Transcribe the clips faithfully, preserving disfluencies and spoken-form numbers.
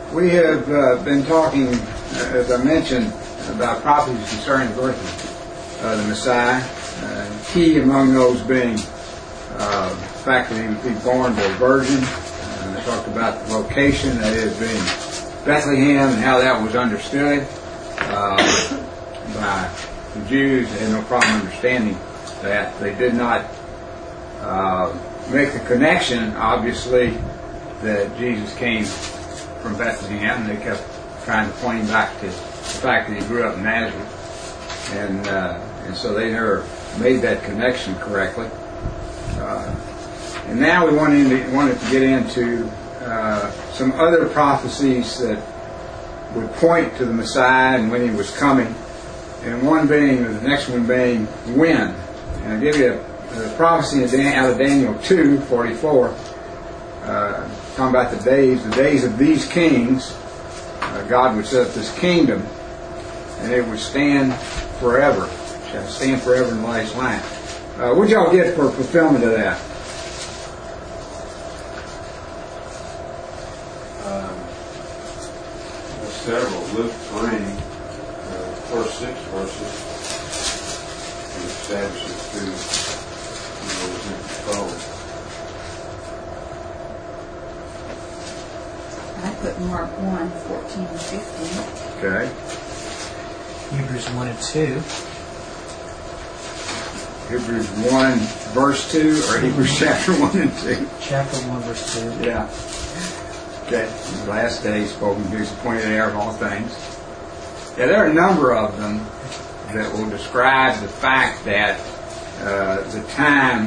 We have uh, been talking, uh, as I mentioned, about prophecies concerning the birth of uh, the Messiah. Uh, key among those being uh, the fact that he would be born to a virgin. And I talked about the location, that is, being Bethlehem, and how that was understood uh, by the Jews. They had no problem understanding that. They did not uh, make the connection, obviously, that Jesus came from Bethlehem. They kept trying to point him back to the fact that he grew up in Nazareth, and uh, and so they never made that connection correctly. Uh, and now we wanted to, wanted to get into uh, some other prophecies that would point to the Messiah and when he was coming, and one being, the next one being when. And I'll give you a, a prophecy out of Daniel two forty-four. Uh, talking about the days, the days of these kings. Uh, God would set up this kingdom, and it would stand forever. It shall stand forever in the last line. Uh, what did y'all get for fulfillment of that? Um, well, several. Luke three, uh, first six verses, to establish it through who was in control. I put Mark one, fourteen and fifteen. Okay. Hebrews one and two. Hebrews one, verse two, or Hebrews chapter one and two? Chapter one, verse two. Yeah. Okay. In the last days, spoken to the appointed heir of all things. Yeah, there are a number of them that will describe the fact that uh, the time,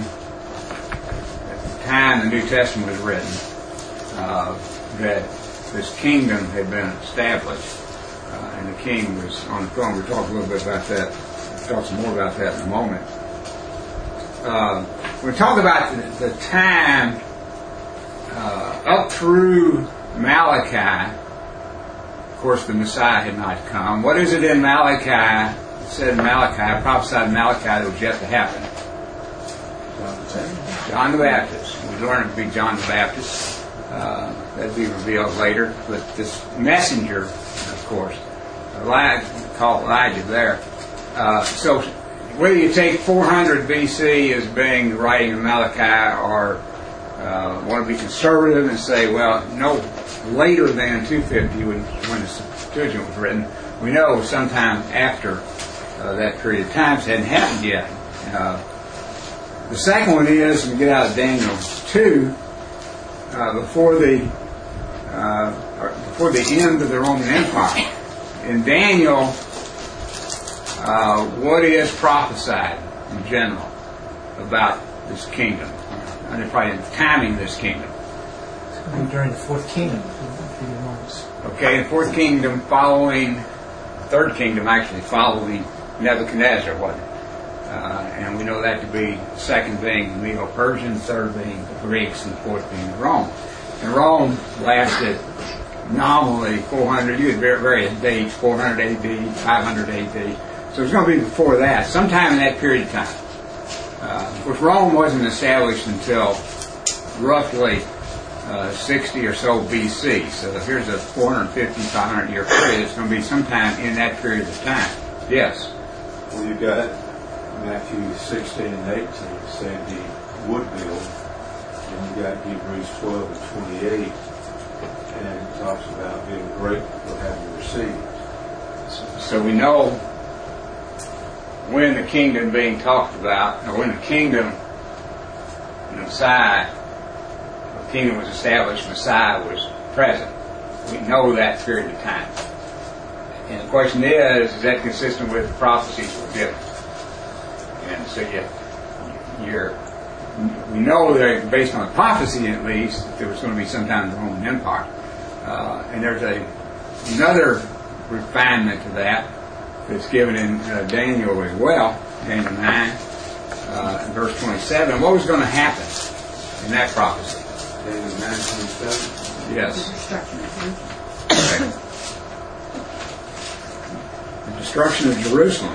at the time the New Testament was written, uh, that this kingdom had been established, uh, and the king was on the throne. We'll talk a little bit about that. We'll talk some more about that in a moment. Uh, we talk about the, the time uh, up through Malachi. Of course, the Messiah had not come. What is it in Malachi? It said in Malachi, prophesied in Malachi that was yet to happen. John the Baptist. We learn it to be John the Baptist. Uh, that'll be revealed later. But this messenger, of course, Elijah, called Elijah there. Uh, so whether you take four hundred B C as being the writing of Malachi, or uh, want to be conservative and say, well, no later than two fifty when, when the Septuagint was written, we know sometime after uh, that period of time. It hadn't happened yet. Uh, the second one is, we get out of Daniel two, Uh, before the uh, before the end of the Roman Empire. In Daniel, uh, what is prophesied in general about this kingdom? And probably the timing of this kingdom. During the fourth kingdom. Okay, the fourth kingdom following, the third kingdom actually following Nebuchadnezzar, wasn't it? Uh, and we know that to be the second being the Medo-Persian, the third being the Greeks, and the fourth being Rome. And Rome lasted nominally four hundred, you had various dates, four hundred A D, five hundred A D. So it's going to be before that, sometime in that period of time. Uh, of course, Rome wasn't established until roughly uh, sixty or so B C. So here's a four hundred fifty, five hundred year period. It's going to be sometime in that period of time. Yes? Well, you got Matthew sixteen and eighteen said he would build, and you got Hebrews twelve and twenty-eight, and it talks about being grateful for having received. So, so we know when the kingdom being talked about, or when the kingdom, the Messiah, the kingdom was established, Messiah was present. We know that period of time. And the question is, is that consistent with the prophecies that were given? And so you, you're, we know that based on the prophecy at least, that there was going to be sometime in the Roman Empire. Uh, and there's a another refinement to that that's given in uh, Daniel as well, Daniel nine, uh, verse twenty-seven. What was going to happen in that prophecy? Daniel nine twenty-seven? Yes. The destruction of Jerusalem. The destruction of Jerusalem.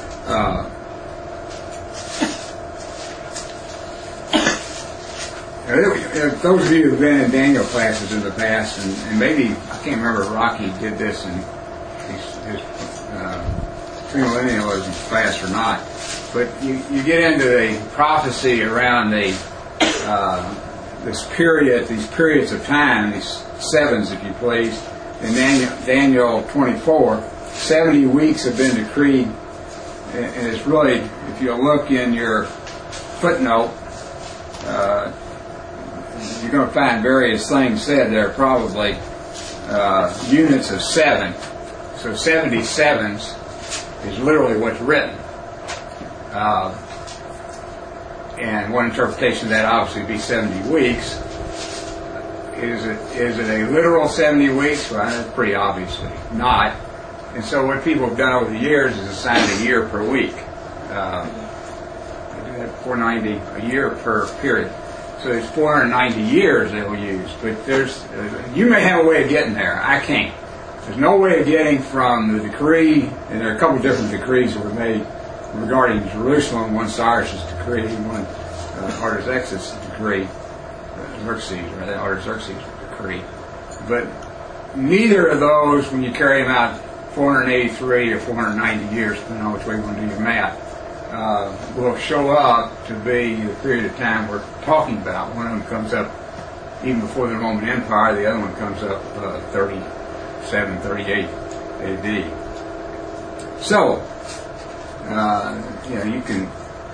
Uh, Uh, Those of you who've been in Daniel classes in the past, and, and maybe, I can't remember if Rocky did this in his, his uh, premillennialism class or not, but you, you get into the prophecy around the uh, this period, these periods of time, these sevens, if you please. In Daniel, Daniel twenty-four, seventy weeks have been decreed, and, and it's really, if you look in your footnote, uh, you're going to find various things said there, probably uh, units of seven. So seventy-sevens is literally what's written. Uh, and one interpretation of that obviously would be seventy weeks. Is it is it a literal seventy weeks? Well, that's pretty obviously not. And so what people have done over the years is assigned a year per week. Uh, four hundred ninety a year per period. So there's four hundred ninety years they will use. But there's uh, you may have a way of getting there. I can't. There's no way of getting from the decree, and there are a couple of different decrees that were made regarding Jerusalem. One Cyrus' decree, one uh, Artaxerxes' decree, uh, Xerxes, or the Artaxerxes' decree. But neither of those, when you carry them out four hundred eighty-three or four hundred ninety years, depending on which way you want to do your math, uh, will show up to be the period of time we're talking about. One of them comes up even before the Roman Empire. The other one comes up uh, thirty-seven, thirty-eight A D. So, uh, you know, you can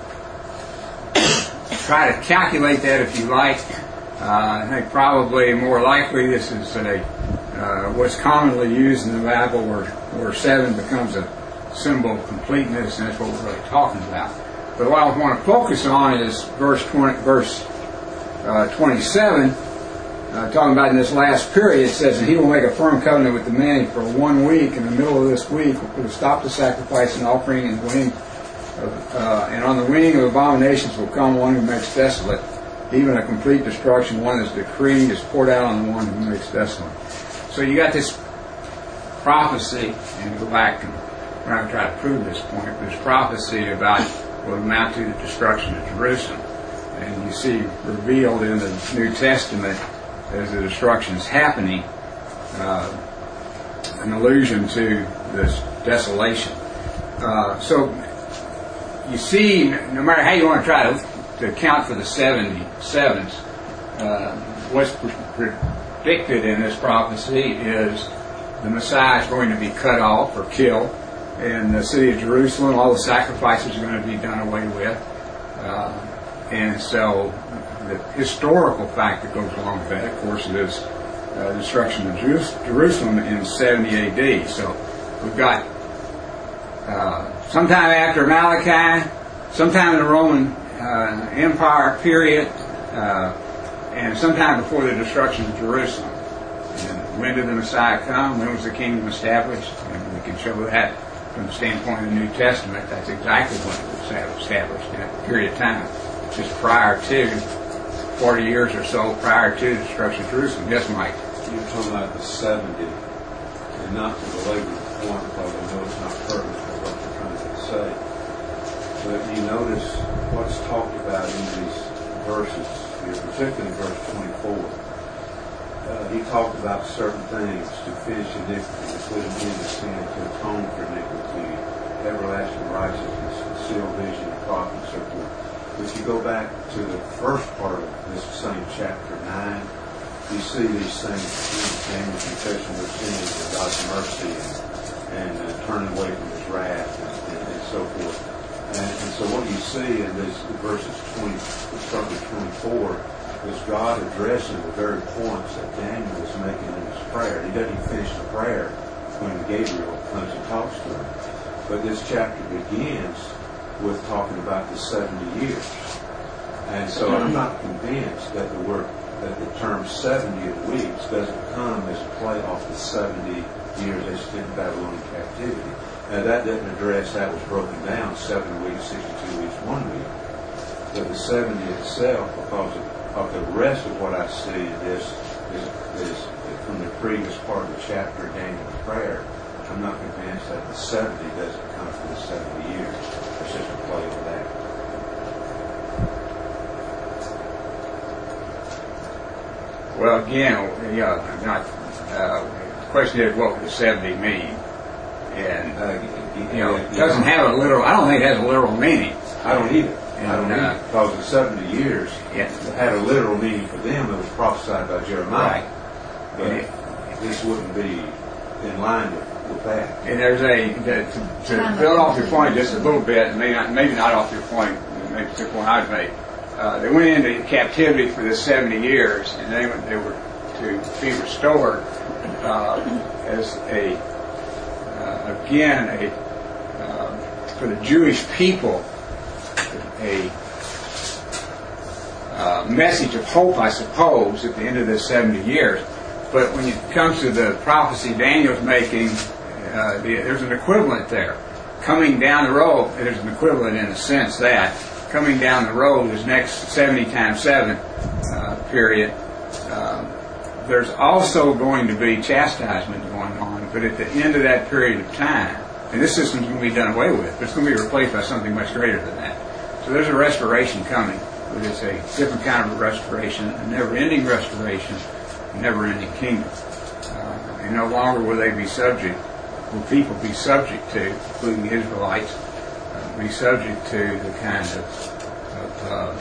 try to calculate that if you like. Uh, I think probably more likely this is a uh, what's commonly used in the Bible, where where seven becomes a symbol of completeness, and that's what we're really talking about. But what I want to focus on is verse twenty, verse uh, twenty-seven. Uh, talking about in this last period, it says, "And he will make a firm covenant with the many for one week. In the middle of this week, will put a stop to sacrifice and offering, and wing, of, uh, and on the wing of abominations will come one who makes desolate, even a complete destruction. One is decreed is poured out on the one who makes desolate." So you got this prophecy, and go back and we're not going to try to prove this point, but this prophecy about what will amount to the destruction of Jerusalem, and you see revealed in the New Testament, as the destruction is happening, uh, an allusion to this desolation. Uh, so you see, no matter how you want to try to, to account for the seventy-sevens, uh, what's predicted in this prophecy is the Messiah is going to be cut off or killed in the city of Jerusalem. All the sacrifices are going to be done away with. Uh, and so the historical fact that goes along with that, of course, is uh, the destruction of Jerusalem in seventy A D. So we've got uh, sometime after Malachi, sometime in the Roman uh, Empire period, uh, and sometime before the destruction of Jerusalem. And when did the Messiah come? When was the kingdom established? And we can show that from the standpoint of the New Testament. That's exactly when it was established, in that period of time, just prior to forty years or so prior to the destruction of Jerusalem. Yes, Mike? You're talking about the seventy, and not to belabor the point, because I know it's not perfect for what you're trying to say. But you notice what's talked about in these verses here, particularly in verse twenty-four. Uh, he talked about certain things: to finish iniquity, to put an end to sin, to atone for iniquity, everlasting righteousness, concealed vision, and prophet, and so forth. If you go back to the first part of this same chapter nine, you see these things: Daniel's confession of sins, and God's mercy, and, and uh, turning away from His wrath, and, and, and so forth. And, and so, what you see in these verses twenty, starting with twenty-four, is God addressing the very points that Daniel was making in his prayer. He doesn't finish the prayer when Gabriel comes and talks to him, but this chapter begins with talking about the seventy years. And so I'm not convinced that the word, that the term seventy weeks doesn't come as a play off the seventy years they spent in Babylonian captivity. Now that doesn't address how it was broken down, seven weeks, sixty-two weeks, one week. But the seventy itself, because of, of the rest of what I see in this, is, is from the previous part of the chapter, Daniel's prayer, I'm not convinced that the seventy doesn't come from the seventy years. It's just a play of that. Well, again, you know, not, uh, the question is, what would the seventy mean? And, Uh, you know, it doesn't have a literal, I don't think it has a literal meaning. I don't either. I And, don't uh, either. Because the seventy years Yeah. had a literal meaning for them that was prophesied by Jeremiah. Right. But And it- this wouldn't be in line with, with that. And there's a, to, to build off your point just a little bit, maybe not, maybe not off your point, maybe it's the point I'd make. Uh, they went into captivity for this seventy years, and they, went- they were to be restored uh, as a, uh, again, a, uh, for the Jewish people, a uh, message of hope, I suppose, at the end of this seventy years. But when it comes to the prophecy Daniel's making, uh, the, there's an equivalent there. Coming down the road, there's an equivalent in the sense that coming down the road, this next seventy times seven uh, period, uh, there's also going to be chastisement going on, but at the end of that period of time, and this system's going to be done away with, but it's going to be replaced by something much greater than that. So there's a restoration coming, but it's a different kind of restoration, a never-ending restoration, a never-ending kingdom. Uh, and no longer will they be subject, will people be subject to, including the Israelites, uh, be subject to the kind of, of uh,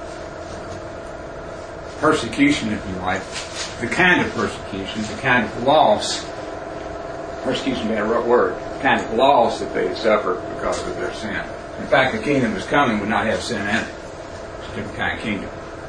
persecution, if you like, the kind of persecution, the kind of loss, persecution is a rough word, the kind of loss that they suffer because of their sin. In fact, the kingdom that's coming would not have sin in it. It's a different kind of kingdom.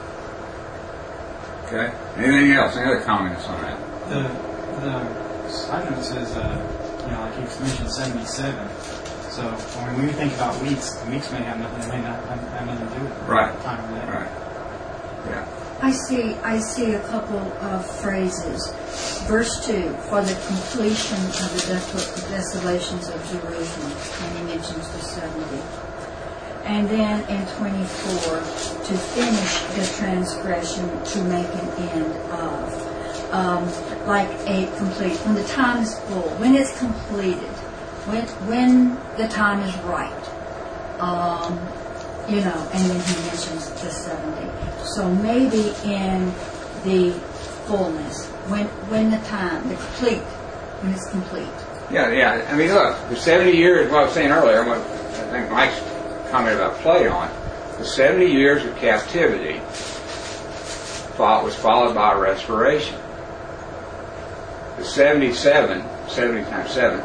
Okay? Anything else? Any other comments on that? The the side note says, uh, you know, like you mentioned seventy-seven. So I mean, when we think about weeks, weeks may have nothing, they may not have, have nothing to do with it. Right. Time of day. Right. Yeah. I see, I see a couple of phrases. Verse two, for the completion of the deso- desolations of Jerusalem, and he mentions the seventy. And then in twenty-four, to finish the transgression, to make an end of. Um, like a complete, when the time is full, when it's completed, when when the time is right. Um, you know, and then he mentions the seventy. So maybe in the fullness, when when the time, the complete, when it's complete. Yeah, yeah. I mean, look, the seventy years, what I was saying earlier, what I think Mike's comment about play on, the seventy years of captivity fought, was followed by a restoration. The seventy-seven, seventy times seven,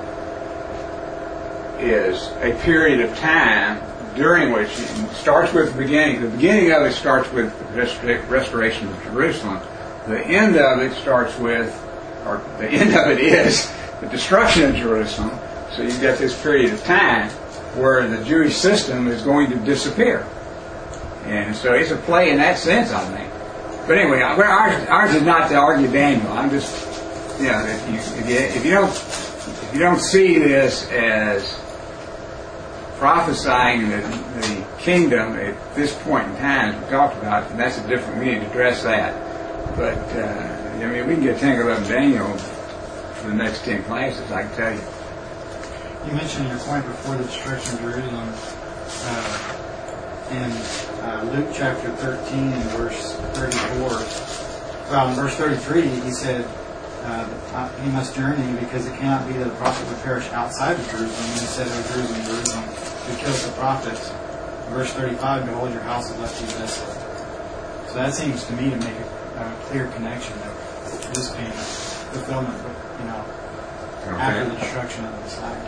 is a period of time during which it starts with the beginning. The beginning of it starts with the restoration of Jerusalem. The end of it starts with, or the end of it is the destruction of Jerusalem. So you've got this period of time where the Jewish system is going to disappear. And so it's a play in that sense, I think. But anyway, ours, ours is not to argue Daniel. I'm just, you know, if you, if you, if you don't, if you don't see this as prophesying the, the kingdom at this point in time, as we talked about, and that's a different, we need to address that. But, uh, I mean, we can get tangled up in Daniel for the next ten classes, I can tell you. You mentioned in your point before the destruction of Jerusalem, uh, in uh, Luke chapter thirteen and verse thirty-four. Well, in verse thirty-three, he said, uh, he must journey because it cannot be that a prophet would perish outside of Jerusalem. And he said, "O Jerusalem, Jerusalem, who kills the prophets." In verse thirty-five, behold, your house is left to you desolate. So that seems to me to make a, a clear connection of this being a fulfillment, you know, Okay. after the destruction of the Messiah.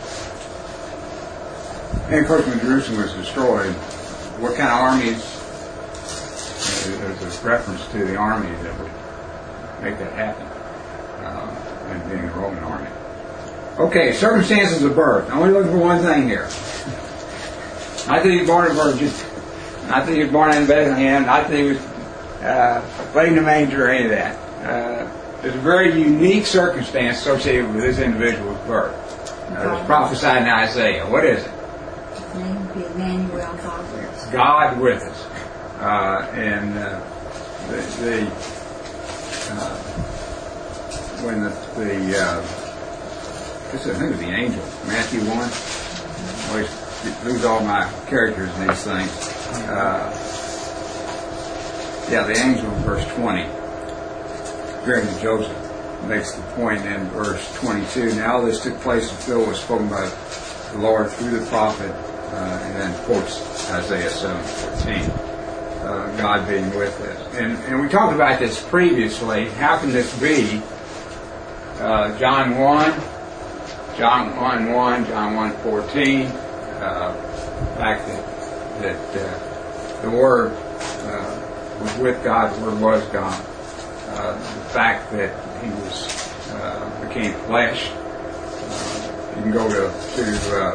And of course, when Jerusalem was destroyed, what kind of armies? There's a reference to the army that would make that happen, uh, and being the Roman army. Okay, circumstances of birth. I'm only looking for one thing here. Not that he was born a virgin, not that he was born in Bethlehem, not that he was uh, laid in a manger or any of that. Uh, there's a very unique circumstance associated with this individual's birth. Uh, it's prophesied in Isaiah. What is it? His name would be Emmanuel, God with us. God with us. Uh, and uh, the, the uh, when the, the uh, this is, I think it was the angel, Matthew one. I always lose all my characters in these things. Uh, yeah, the angel in verse twenty. comparing to Joseph, makes the point in verse twenty-two. Now this took place in fulfillment was spoken by the Lord through the prophet, uh, and then quotes Isaiah seven fourteen. Uh, God being with us. And, and we talked about this previously. How can this be? Uh, John one, John one one, John one fourteen, uh, the fact that, that uh, the Word uh, was with God, the Word was God. Uh, the fact that He was uh, became flesh. Uh, you can go to, to uh,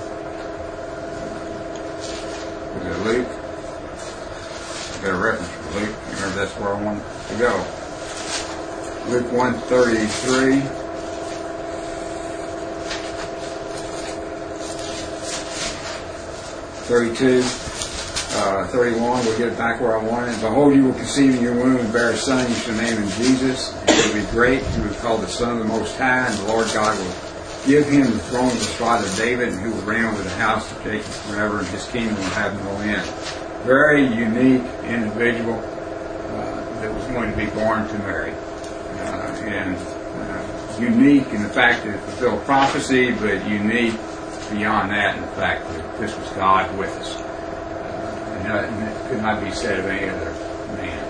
was it Luke? I've got a reference for Luke. Remember, that's where I wanted to go. Luke one thirty-three. thirty-two, uh, thirty-one, we'll get it back where I wanted. Behold, you will conceive in your womb and bear a son, you shall name him Jesus. He will be great, he will be called the Son of the Most High, and the Lord God will give him the throne of his father David, and he will reign over the house of Jacob forever, and his kingdom will have no end. Very unique individual uh, that was going to be born to Mary. Uh, and uh, unique in the fact that it fulfilled prophecy, but unique beyond that in the fact that this was God with us. Uh, and, uh, and it could not be said of any other man.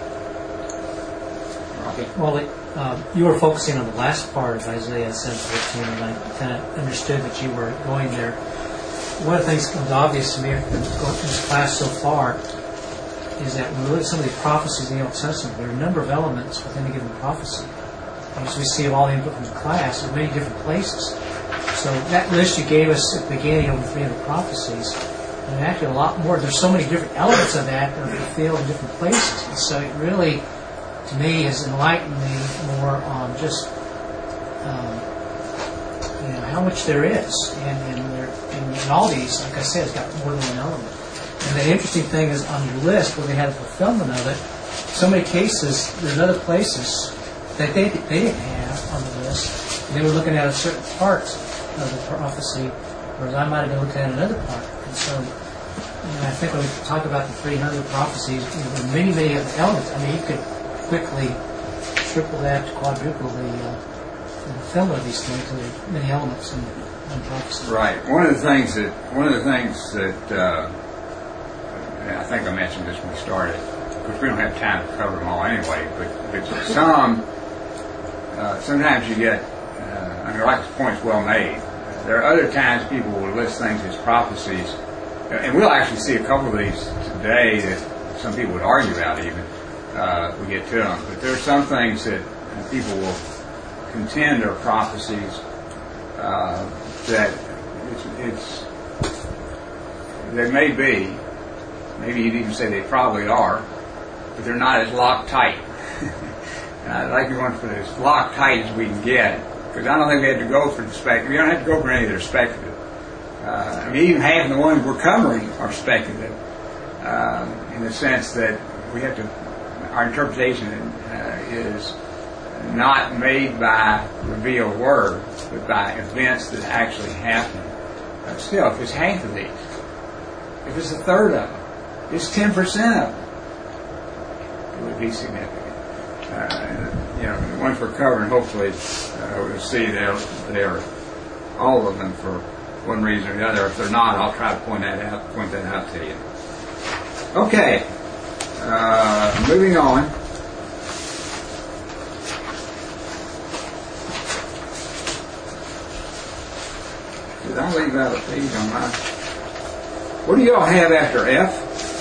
Rocky? Well, it, uh, you were focusing on the last part of Isaiah seven fourteen, and I kind of understood that you were going there. One of the things that comes obvious to me in this class so far is that when we look at some of the prophecies in the Old Testament, there are a number of elements within a given prophecy. As we see of all the input from the class, there are many different places. So that list you gave us at the beginning of the three hundred prophecies, and actually a lot more. There's so many different elements of that that are fulfilled in different places. And so it really, to me, has enlightened me more on just um, you know, how much there is. And, and, there, and in all these, like I said, it's got more than one element. And the interesting thing is on your list, where they had a fulfillment of it, so many cases, there's other places that they, they didn't have on the list. And they were looking at a certain part of the prophecy, whereas I might have been looking at another part. And so, you know, I think when we talk about the three hundred prophecies, you know, there are many, many other elements. I mean, you could quickly triple that, quadruple the, uh, the fulfillment of these things. And there are many elements in, in prophecy. Right. One of the things that one of the things that uh, I think I mentioned this when we started, because we don't have time to cover them all anyway. But, but some uh, sometimes you get. Uh, I mean, like the point's well made. There are other times people will list things as prophecies, and we'll actually see a couple of these today that some people would argue about even uh, if we get to them. But there are some things that people will contend are prophecies uh, that it's, it's they may be, maybe you'd even say they probably are, but they're not as locked tight. And I'd like to go for as locked tight as we can get. Because I don't think we have to go for the speculative. We don't have to go for any that are speculative. Uh, I mean, even half of the ones we're covering are speculative, um, in the sense that we have to. Our interpretation uh, is not made by revealed word, but by events that actually happen. Uh, still, if it's half of these, if it's a third of them, it's ten percent of them, it would be significant. Uh, you know, the ones we're covering, hopefully, uh, we'll see they're, they're all of them for one reason or the other. If they're not, I'll try to point that out, point that out to you. Okay, uh, moving on. Did I leave out a page on my? What do y'all have after F?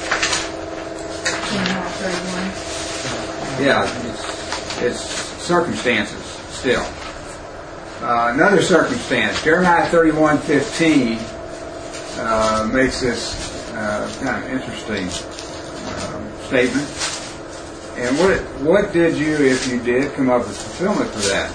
Yeah, it's, it's circumstances still. Uh, another circumstance, Jeremiah thirty-one fifteen uh, makes this uh, kind of interesting uh, statement. And what what did you, if you did, come up with fulfillment for that?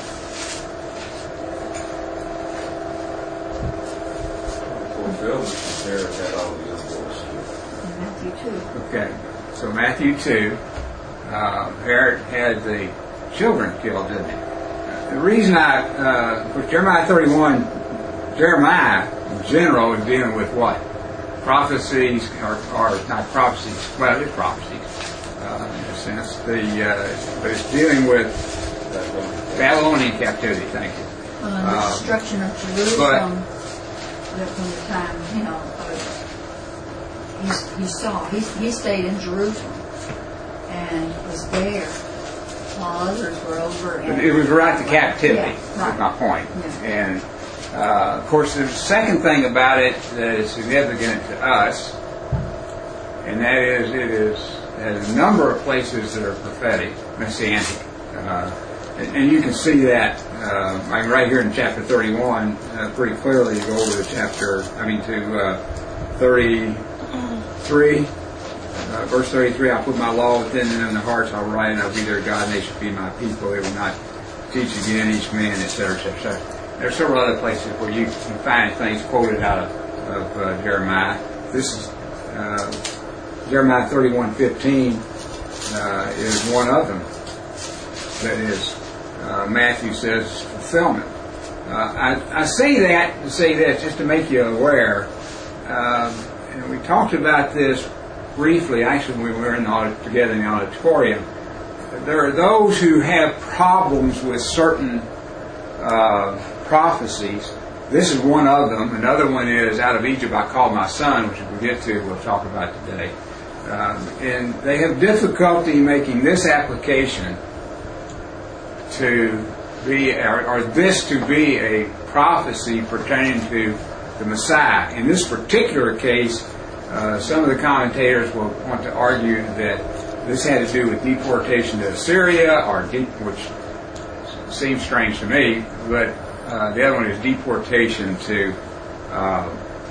Fulfillment there had all the other books. Matthew two. Okay, so Matthew two. Uh, Herod had the children killed, didn't he? The reason I, uh, with Jeremiah thirty-one, Jeremiah in general is dealing with what? Prophecies, or, or not prophecies, well, it's prophecies, uh, in a sense. The uh, but it's dealing with Babylonian captivity. Thank you. Uh, the Uh, destruction of Jerusalem, that from the time, you know, uh, he, he saw, he, he stayed in Jerusalem and was there while others were over. And, It was right to captivity, Yeah, right. is my point. Yeah. And, uh, of course, there's a second thing about it that is significant to us, and that is it is has a number of places that are prophetic, messianic. Uh, and, and you can see that uh, like right here in chapter thirty-one, uh, pretty clearly. You go over to chapter, I mean, to uh, thirty-three. Uh, verse thirty-three, I'll put my law within them in their hearts, I'll write it, I'll be their God, and they shall be my people. They will not teach again each man, et cetera, et cetera, et cetera. There are several other places where you can find things quoted out of, of uh, Jeremiah. This is uh, Jeremiah thirty-one fifteen uh, is one of them. That is, uh, Matthew says, fulfillment. Uh, I, I say that to say that just to make you aware. Um, and we talked about this briefly, actually, when we were in the audit, together in the auditorium. There are those who have problems with certain uh, prophecies. This is one of them. Another one is, out of Egypt I called my son, which we'll get to, we'll talk about today. Um, and they have difficulty making this application to be, or, or this to be a prophecy pertaining to the Messiah. In this particular case, Uh, some of the commentators will want to argue that this had to do with deportation to Assyria, or de- which seems strange to me, but uh, the other one is deportation to uh,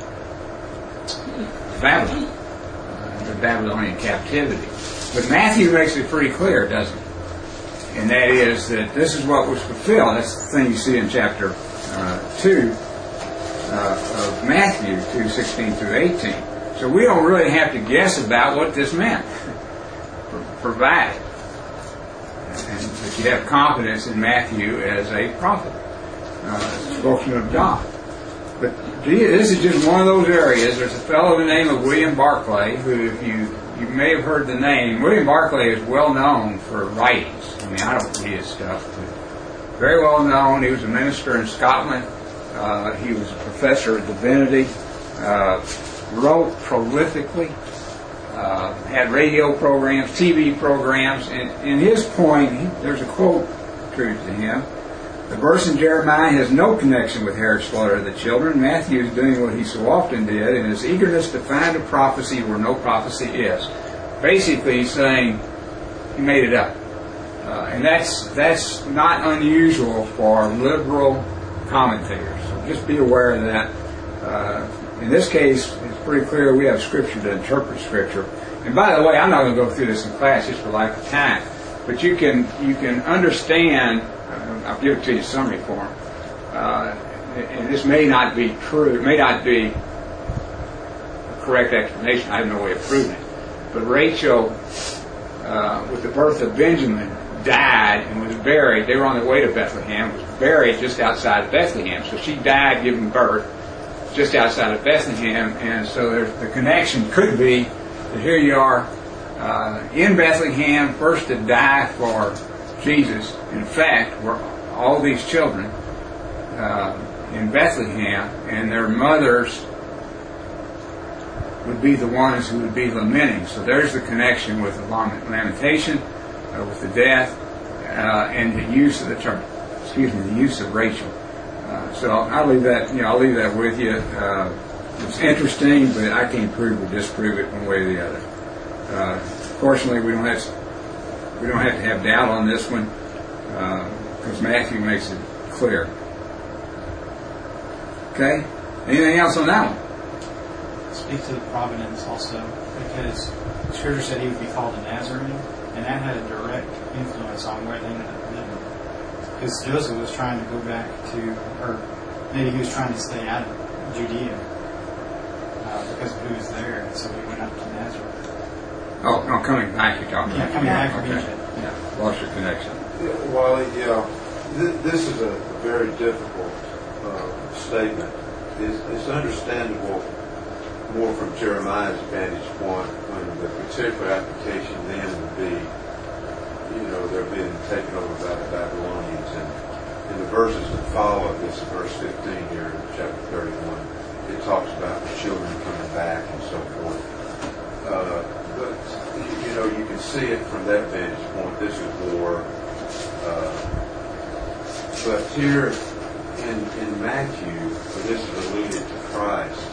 Babylon, uh, the Babylonian captivity. But Matthew makes it pretty clear, doesn't he? And that is that this is what was fulfilled. That's the thing you see in chapter uh, two uh, of Matthew, two sixteen through eighteen. So we don't really have to guess about what this meant. Provided and that you have confidence in Matthew as a prophet, uh, spokesman of God. But this is just one of those areas. There's a fellow by the name of William Barclay, who, if you you may have heard the name, William Barclay is well known for writings. I mean, I don't read his stuff, but very well known. He was a minister in Scotland. Uh, he was a professor of divinity. Uh, wrote prolifically, uh, had radio programs, T V programs, and in his point, he, there's a quote true to him. The verse in Jeremiah has no connection with Herod's slaughter of the children. Matthew is doing what he so often did in his eagerness to find a prophecy where no prophecy is. Basically, he's saying he made it up. Uh, and that's that's not unusual for liberal commentators. So just be aware of that. Uh, in this case, it's pretty clear we have Scripture to interpret Scripture. And by the way, I'm not going to go through this in class just for lack of time. But you can you can understand. Uh, I'll give it to you in summary form. Uh, and this may not be true. It may not be a correct explanation. I have no way of proving it. But Rachel, uh, with the birth of Benjamin, died and was buried. They were on their way to Bethlehem. Was buried just outside of Bethlehem. So she died giving birth just outside of Bethlehem, and so there's, the connection could be that here you are uh, in Bethlehem, first to die for Jesus. In fact, we're all these children uh, in Bethlehem, and their mothers would be the ones who would be lamenting. So there's the connection with the lamentation, uh, with the death, uh, and the use of the term, excuse me, the use of Rachel. Uh, so I'll leave that, you know, I'll leave that with you. Uh, it's interesting, but I can't prove or disprove it one way or the other. Uh, fortunately, we don't have we don't have to have doubt on this one because uh, Matthew makes it clear. Okay. Anything else on that one? Speak to the providence also, because Scripture said he would be called a Nazarene, and that had a direct influence on where they ended up living. Because Joseph was trying to go back to, or maybe he was trying to stay out of Judea uh, because of who was there, and so he went up to Nazareth. Oh, no, coming back, you're talking Yeah, about. coming back from Okay. Egypt. Yeah, lost your connection. Yeah, Wally, yeah, th- this is a very difficult uh, statement. It's, it's understandable more from Jeremiah's vantage point, when the particular application then would be, you know, they're being taken over by the Babylonians. And in the verses that follow, this is verse fifteen here in chapter thirty-one, it talks about the children coming back and so forth. Uh, but, you know, you can see it from that vantage point. This is war. Uh, but here in, in Matthew, where this is alluded to Christ,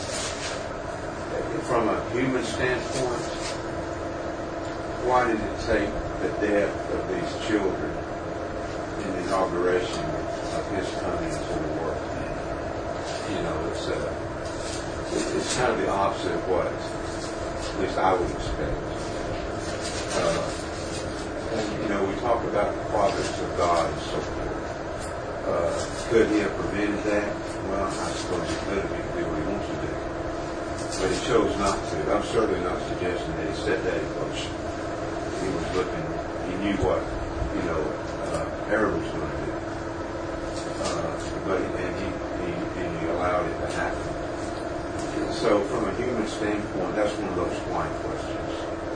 from a human standpoint, why did it take the death of these children in the inauguration of his coming into the world? You know, it's uh, it's kind of the opposite of what, at least I would expect. Uh, and, you know, we talk about the providence of God and so forth. Uh, could he have prevented that? Well, I suppose he could if he could do what he wants to do. But he chose not to. I'm certainly not suggesting that he said that in motion. He was looking, he knew what, you know, uh, Herod was going to do. Uh, but and he, he, and he allowed it to happen. So from a human standpoint, that's one of those why questions.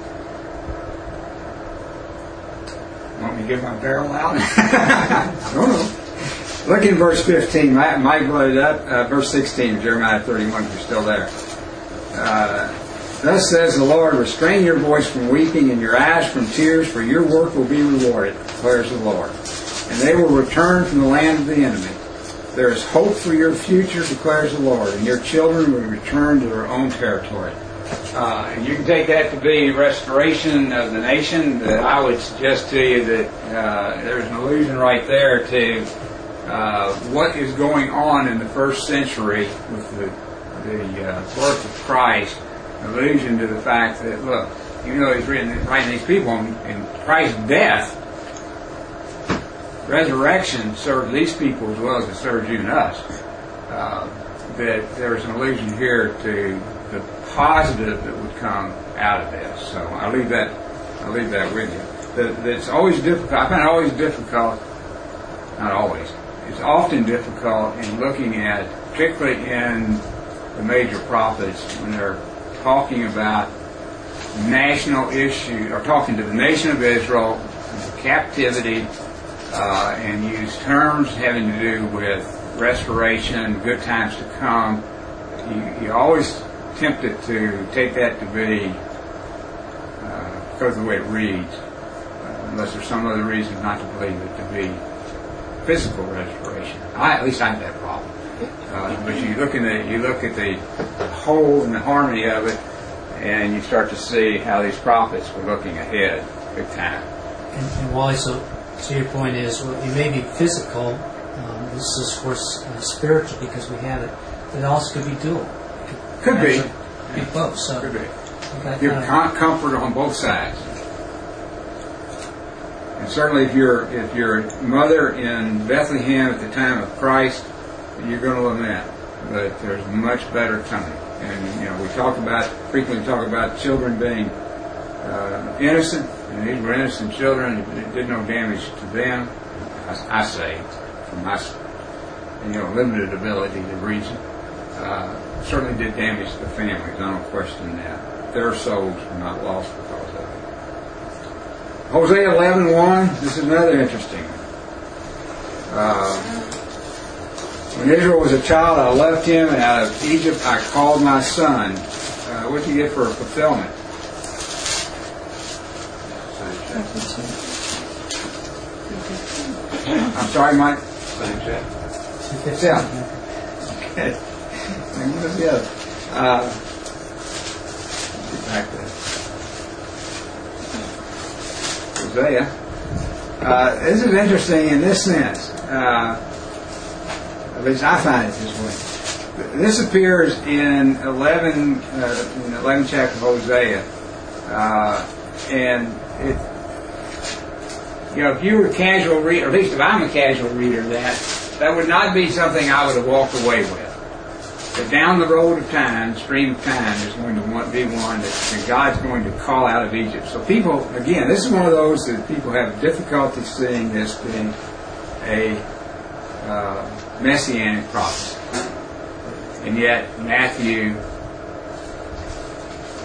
Want me to get my barrel out? I don't know. Look in verse fifteen. Mike brought it up. Uh, verse sixteen, Jeremiah thirty-one, if you're still there. Uh, Thus says the Lord, restrain your voice from weeping and your eyes from tears, for your work will be rewarded, declares the Lord. And they will return from the land of the enemy. There is hope for your future, declares the Lord, and your children will return to their own territory. Uh, and you can take that to be restoration of the nation. Uh, I would suggest to you that uh, there's an allusion right there to uh, what is going on in the first century with the, the uh, birth of Christ. An allusion to the fact that, look, you know he's written, writing these people, in Christ's death, resurrection served these people as well as it serves you and us. Uh, that there's an allusion here to the positive that would come out of this. So I'll leave that. I'll leave that with you. That, that it's always difficult. I find it always difficult. Not always. It's often difficult in looking at, particularly in the major prophets, when they're talking about national issue, or talking to the nation of Israel, captivity, uh, and use terms having to do with restoration, good times to come. You, you always tempted to take that to be, uh, because of the way it reads, uh, unless there's some other reason not to believe it to be physical restoration. I, at least I have that problem. Uh, but you look in the, you look at the whole and the harmony of it, and you start to see how these prophets were looking ahead, big time. And, and Wally, so, so your point is, well, it may be physical. Um, this is, of course, uh, spiritual because we have it. But it also could be dual. It could be. Be both. So could be. Okay, Give uh, com- comfort on both sides. And certainly, if you're if you're a mother in Bethlehem at the time of Christ, you're going to lament. But there's much better coming. And you know, we talk about frequently talk about children being uh, innocent, and these were innocent children. It did no damage to them. I, I say, from my you know limited ability to reason, uh, certainly did damage to the families. I don't question that. Their souls were not lost because of it. Hosea eleven one. This is another interesting one. Uh, When Israel was a child, I left him, and out of Egypt I called my son. Uh, what did you get for a fulfillment? I'm sorry, Mike? Same chapter. Yeah. Okay. And what is the other? Uh, get back to Hosea. Uh, this is interesting in this sense. Uh, At least I find it this way. This appears in eleven, uh, in the eleventh chapter of Hosea, uh, and it, you know, if you were a casual reader, or at least if I'm a casual reader, that that would not be something I would have walked away with. But down the road of time, stream of time, is going to want, be one that, that God's going to call out of Egypt. So people, again, this is one of those that people have difficulty seeing this being a uh, messianic prophecy. And yet Matthew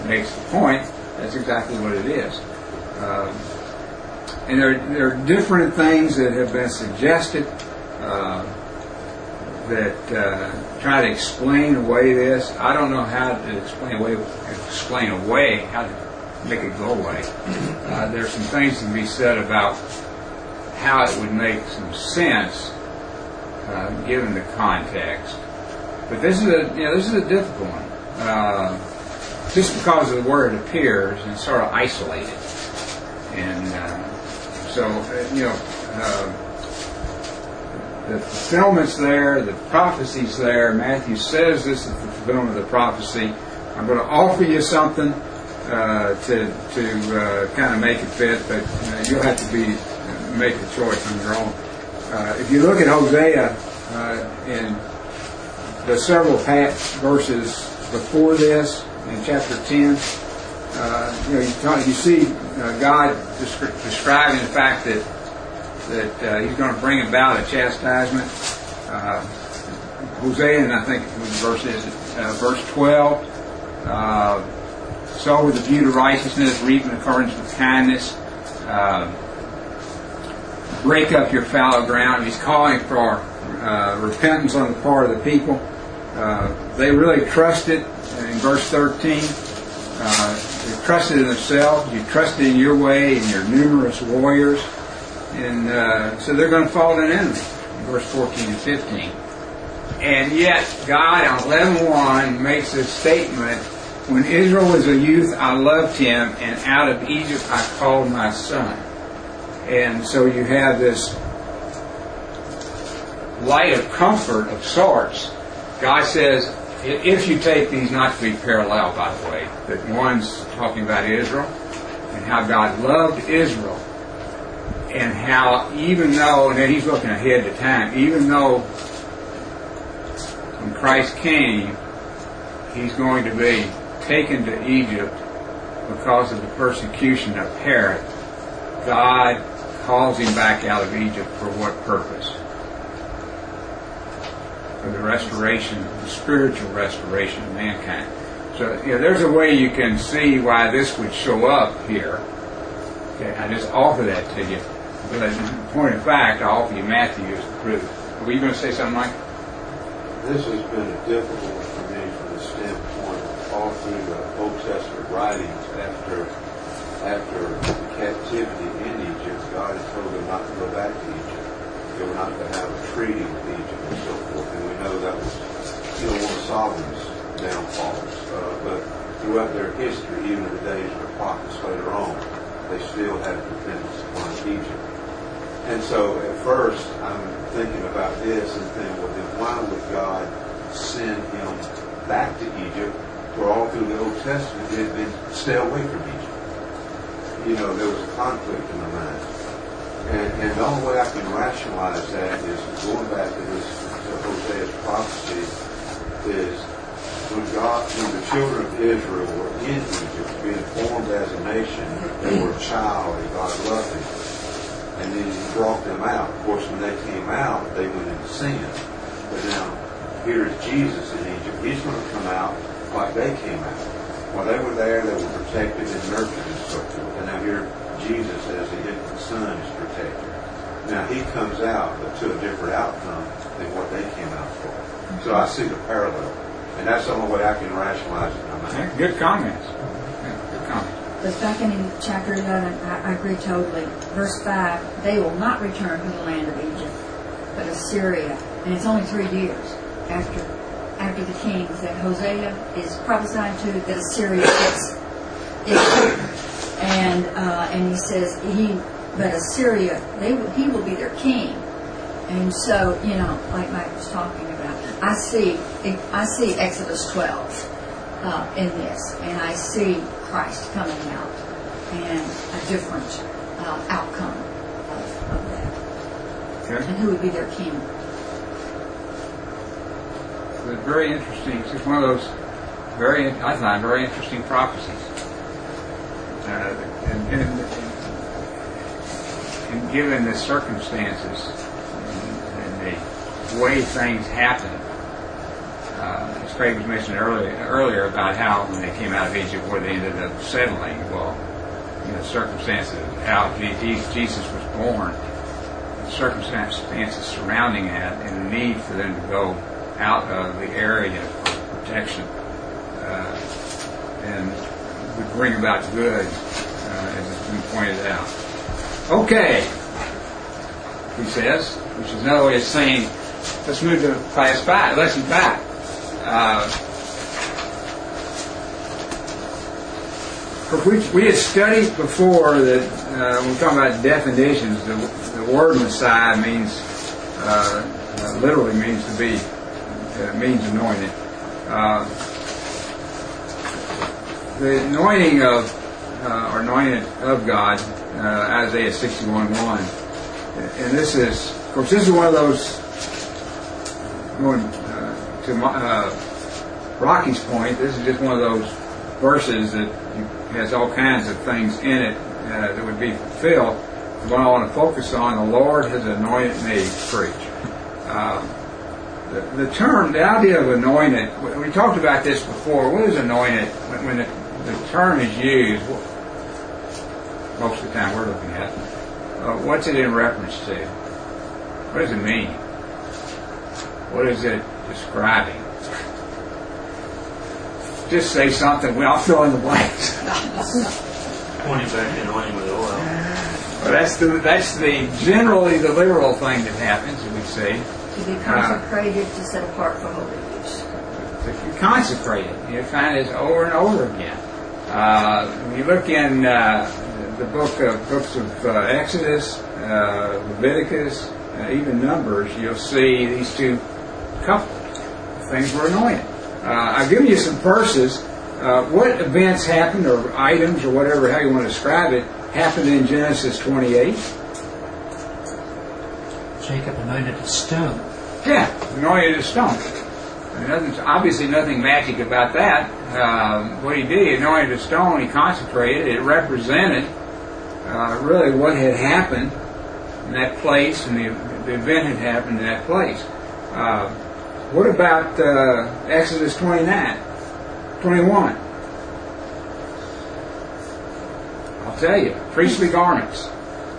makes the point, that's exactly what it is. Um, and there, there are different things that have been suggested uh, that uh, try to explain away this. I don't know how to explain away, explain away how to make it go away. Uh, there's some things to be said about how it would make some sense uh, given the context. But this is a you know this is a difficult one. Uh, just because of where it appears and sort of isolated, and uh, so you know uh, the fulfillment's there, the prophecy's there. Matthew says this is the fulfillment of the prophecy. I'm going to offer you something uh, to to uh, kind of make it fit, but uh, you'll have to be uh, make the choice on your own. Uh, if you look at Hosea uh, in the several verses before this, in chapter ten, uh, you know, you, talk, you see uh, God descri- describing the fact that that uh, He's going to bring about a chastisement. Uh, Hosea, and I think the verse is uh, verse twelve. Uh, sow with a view to righteousness, reap in accordance with kindness. Uh, break up your fallow ground. He's calling for uh, repentance on the part of the people. Uh, they really trusted in verse thirteen. Uh, they trusted in themselves. You trusted in your way and your numerous warriors. And uh, so they're going to fall to an enemy in verse fourteen and fifteen. And yet, God on eleven one makes this statement, when Israel was a youth, I loved him, and out of Egypt I called my son. And so you have this light of comfort of sorts. God says, if you take these not to be parallel, by the way, that one's talking about Israel and how God loved Israel, and how even though, and then he's looking ahead to time, even though when Christ came, he's going to be taken to Egypt because of the persecution of Herod, God calls him back out of Egypt for what purpose? For the restoration, the spiritual restoration of mankind. So, you know, there's a way you can see why this would show up here. Okay, I just offer that to you. But as a point of fact, I offer you Matthew as the proof. Were you going to say something, Mike? This has been a difficult one for me from the standpoint of all through the Old Testament writings after after the captivity in Egypt. God had told them not to go back to Egypt. They were not to have a treaty with Egypt and so forth. And we know that was you know, one of Solomon's downfalls. Uh, but throughout their history, even in the days of the prophets later on, they still had dependence upon Egypt. And so at first, I'm thinking about this and thinking, well, then why would God send him back to Egypt, where all through the Old Testament it had been stay away from Egypt? You know, there was a conflict in the mind. And, and the only way I can rationalize that is going back to this to Hosea's prophecy is when God, when the children of Israel were in Egypt, being formed as a nation, they were a child and God loved them. And then he brought them out. Of course, when they came out, they went into sin. But now, here is Jesus in Egypt. He's going to come out like they came out. While they were there, they were protected and nurtured and so forth. And now here, Jesus as the infant son is protected. Now, he comes out, but to a different outcome than what they came out for. So I see the parallel. And that's the only way I can rationalize it in my mind. Good comments. Yeah, good comments. But back in chapter eleven, I, I agree totally. Verse five, they will not return to the land of Egypt, but Assyria. And it's only three years after after the kings that Hosea is prophesying to that Assyria gets Israel. And uh, and he says he, but Assyria, they he will be their king. And so, you know, like Mike was talking about, I see I see Exodus twelve uh, in this, and I see Christ coming out and a different uh, outcome of, of that. Okay. And who would be their king? It's very interesting. It's one of those very, I find, very interesting prophecies. Uh, and, and, and given the circumstances and, and the way things happen, uh, it's Craig was mentioning earlier, earlier about how when they came out of Egypt, where they ended up settling. Well, you know, circumstances, how Jesus was born, the circumstances surrounding that, and the need for them to go out of the area for protection, uh, and would bring about good, uh, as has been pointed out. Okay, he says, which is another way of saying, let's move to class five, lesson five. Uh, we, we had studied before that uh, when we're talking about definitions, the, the word Messiah means, uh, uh, literally means to be, uh, means anointed. Uh, the anointing of, uh, or anointed of God, uh, Isaiah sixty-one one. And this is, of course, this is one of those, going uh, to uh, Rocky's point, this is just one of those verses that has all kinds of things in it uh, that would be fulfilled. What I want to focus on, the Lord has anointed me to preach. Um, the, the term, the idea of anointed, we talked about this before. What is anointed? When, when the, the term is used, most of the time we're looking at, uh, what's it in reference to? What does it mean? What is it describing? Just say something. Well, I'll fill in the blanks. Pointing back and anointing with oil. Well, that's the that's the generally the literal thing that happens, we see. To be consecrated, uh, to set apart for holy use. To be consecrated, you find this over and over again. Uh, when you look in uh, the book of books of uh, Exodus, uh, Leviticus, uh, even Numbers, you'll see these two couples. Things were anointed. Uh, I've given you some verses. Uh, what events happened, or items, or whatever, how you want to describe it, happened in Genesis twenty-eight? Jacob anointed a stone. Yeah, anointed a stone. Nothing, obviously nothing magic about that. Um, what he did, he anointed a stone, he consecrated it. It represented uh, really what had happened in that place, and the, the event had happened in that place. Uh, What about uh, Exodus twenty-nine, twenty-one? I'll tell you, priestly garments.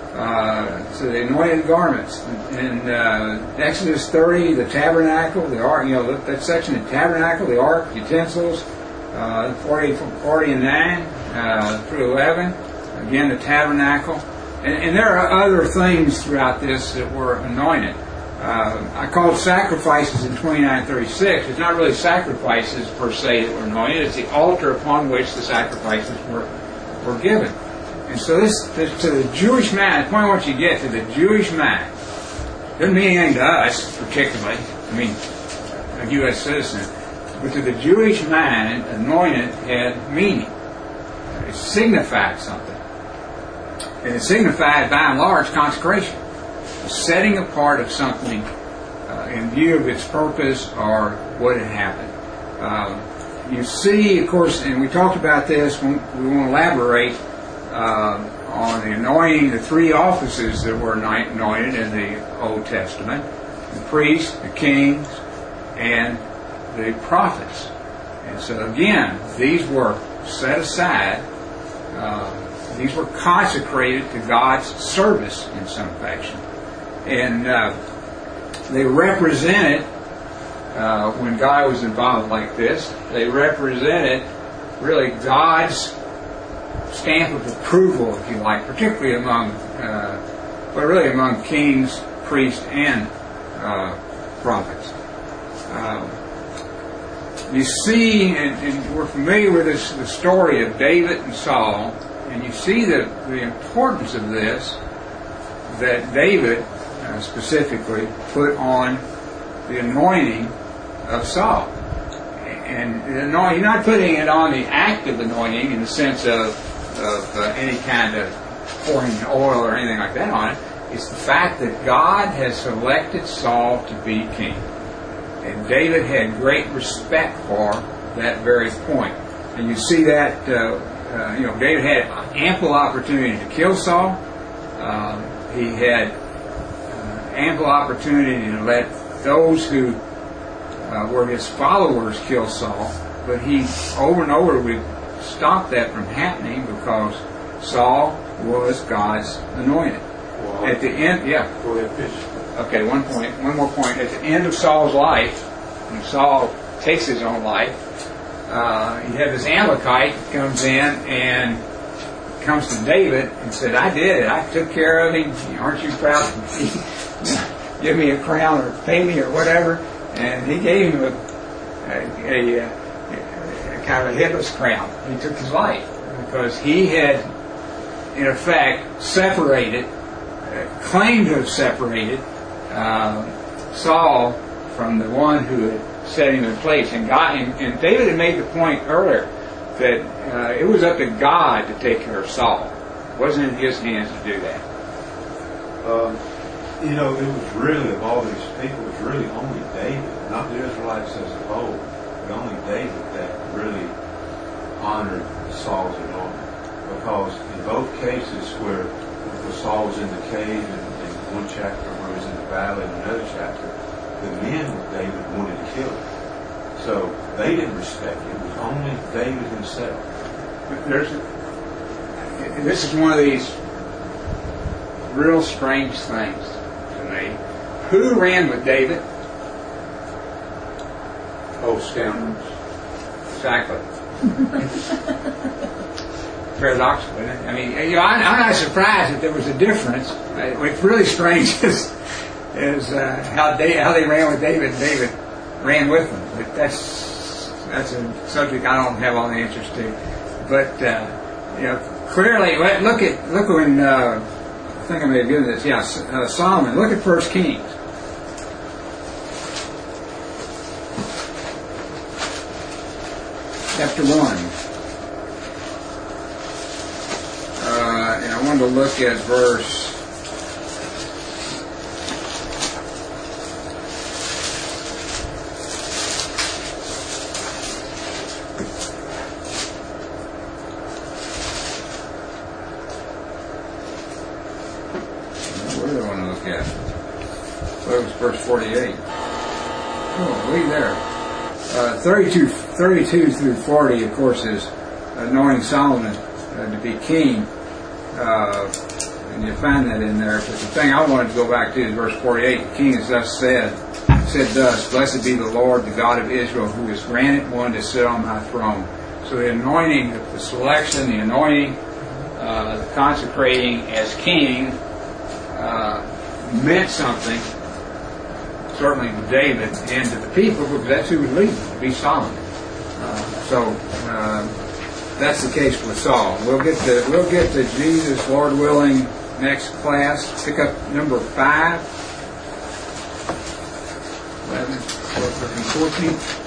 Uh, so the anointed garments. In uh, Exodus thirty, the tabernacle, the ark, you know, that, that section, the tabernacle, the ark, utensils, uh, forty, forty and nine uh, through eleven, again the tabernacle. And, and there are other things throughout this that were anointed. Uh, I call it sacrifices in twenty-nine thirty-six. It's not really sacrifices per se that were anointed. It's the altar upon which the sacrifices were were given. And so this, this to the Jewish mind, the point I want you to get to the Jewish mind, doesn't mean anything to us particularly. I mean, a U S citizen, but to the Jewish mind, anointed had meaning. It signified something, and it signified, by and large, consecration. Setting apart of something uh, in view of its purpose or what had happened. Um, you see, of course, and we talked about this, when we want to elaborate uh, on the anointing, the three offices that were anointed in the Old Testament: the priests, the kings, and the prophets. And so again, these were set aside, uh, these were consecrated to God's service in some fashion. And uh, they represented, uh, when God was involved like this, they represented really God's stamp of approval, if you like, particularly among, uh, but really among kings, priests, and uh, prophets. Um, you see, and, and we're familiar with this, the story of David and Saul, and you see the, the importance of this, that David Uh, specifically put on the anointing of Saul. And the anointing, you're not putting it on the act of anointing in the sense of, of uh, any kind of pouring oil or anything like that on it. It's the fact that God has selected Saul to be king. And David had great respect for that very point. And you see that, uh, uh, you know, David had ample opportunity to kill Saul. Um, he had ample opportunity to let those who uh, where his followers killed Saul, but he over and over would stop that from happening because Saul was God's anointed. Well, At the end, yeah. Go ahead, finish. Okay, one point, one more point. At the end of Saul's life, when Saul takes his own life, uh, you have this Amalekite comes in and comes to David and said, "I did it. I took care of him. Aren't you proud? Give me a crown or pay me or whatever." And he gave him a, a, a, a kind of a headless crown. He took his life because he had, in effect, separated, uh, claimed to have separated uh, Saul from the one who had set him in place and got him. And David had made the point earlier that uh, it was up to God to take care of Saul. It wasn't in his hands to do that. Um, you know, it was really, of all these people, it was really only David, not the Israelites as a whole, but only David that really honored Saul's anointing. Because in both cases where, where Saul was in the cave and in one chapter, where he was in the valley in another chapter, the men with David wanted to kill him. So they didn't respect him. It was only David himself. There's a, this is one of these real strange things to me. Who ran with David? Oh, scoundrels. Exactly. Paradoxical, isn't it? I mean, you know, I, I'm not surprised that there was a difference. What's really strange is, is uh, how they how they ran with David. And David ran with them. But that's that's a subject I don't have all the answers to. But uh, you know, clearly, look at look when uh, I think I may have given this. Yeah, uh, Solomon. Look at First Kings. Chapter one. Uh, and I wanted to look at verse What do I want to look at? Well, it was verse forty-eight. Oh, leave there. Uh, thirty-two, thirty-two through forty, of course, is anointing Solomon uh, to be king. Uh, and you find that in there. But the thing I wanted to go back to is verse forty-eight. The king has thus said, said thus, "Blessed be the Lord, the God of Israel, who has granted one to sit on my throne." So the anointing, the selection, the anointing, uh, the consecrating as king uh, meant something, certainly to David and to the people, because that's who was leading, to be Solomon. Uh, so uh, that's the case with Saul. We'll get to we'll get to Jesus, Lord willing, next class. Pick up number five, eleven, fourteen.